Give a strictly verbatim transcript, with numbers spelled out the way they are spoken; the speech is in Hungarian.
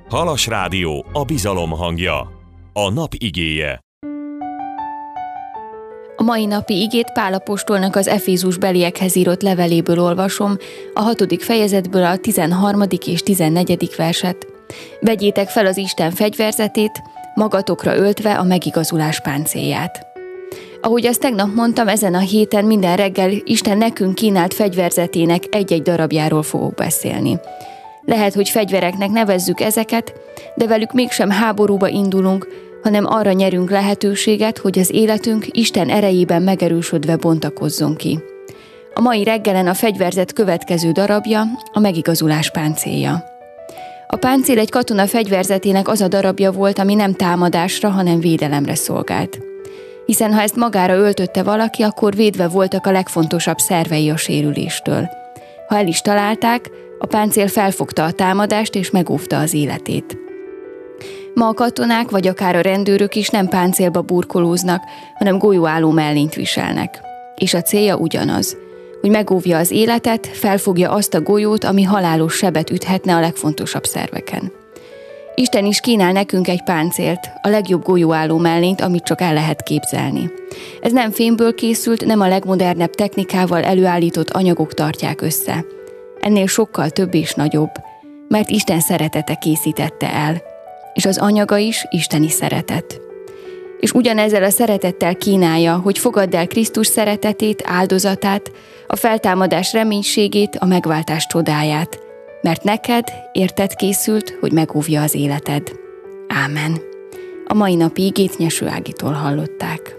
Halas Rádió, a bizalom hangja. A nap igéje. A mai napi igét Pál apostolnak az Efézusbeliekhez írott leveléből olvasom, a hatodik fejezetből a tizenharmadik és tizennegyedik verset. Vegyétek fel az Isten fegyverzetét, magatokra öltve a megigazulás páncélját. Ahogy azt tegnap mondtam, ezen a héten minden reggel Isten nekünk kínált fegyverzetének egy-egy darabjáról fogok beszélni. Lehet, hogy fegyvereknek nevezzük ezeket, de velük mégsem háborúba indulunk, hanem arra nyerünk lehetőséget, hogy az életünk Isten erejében megerősödve bontakozzon ki. A mai reggelen a fegyverzet következő darabja a megigazulás páncélja. A páncél egy katona fegyverzetének az a darabja volt, ami nem támadásra, hanem védelemre szolgált. Hiszen ha ezt magára öltötte valaki, akkor védve voltak a legfontosabb szervei a sérüléstől. Ha el is találták, a páncél felfogta a támadást és megóvta az életét. Ma a katonák vagy akár a rendőrök is nem páncélba burkolóznak, hanem golyóálló mellényt viselnek. És a célja ugyanaz, hogy megóvja az életet, felfogja azt a golyót, ami halálos sebet üthetne a legfontosabb szerveken. Isten is kínál nekünk egy páncélt, a legjobb golyóálló mellényt, amit csak el lehet képzelni. Ez nem fémből készült, nem a legmodernebb technikával előállított anyagok tartják össze. Ennél sokkal több és nagyobb, mert Isten szeretete készítette el, és az anyaga is isteni szeretet. És ugyanezzel a szeretettel kínálja, hogy fogadd el Krisztus szeretetét, áldozatát, a feltámadás reménységét, a megváltás csodáját, mert neked érted készült, hogy megóvja az életed. Ámen. A mai napi igét Nyeső Ágitól hallották.